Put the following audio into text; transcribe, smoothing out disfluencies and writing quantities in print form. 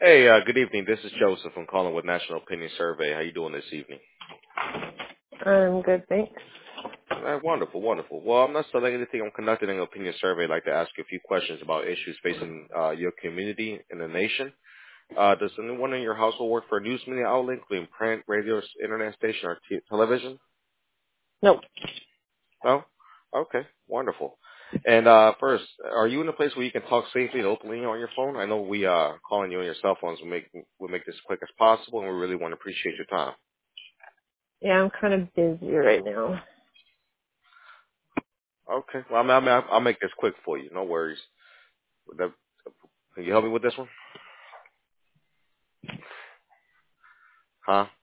Hey, good evening. This is Joseph. I'm calling with National Opinion Survey. How you doing this evening? Good, thanks. Wonderful, wonderful. Well, I'm not selling anything. I'm conducting an opinion survey. I'd like to ask you a few questions about issues facing your community and the nation. Does anyone in your household work for a news media outlet, including print, radio, internet station, or television? Nope. No? Okay, wonderful. And first, are you in a place where you can talk safely and openly on your phone? I know we calling you on your cell phones will make this as quick as possible, and we really want to appreciate your time. Yeah, I'm kind of busy right now. Okay. Well, I'll make this quick for you. No worries. Can you help me with this one? Huh?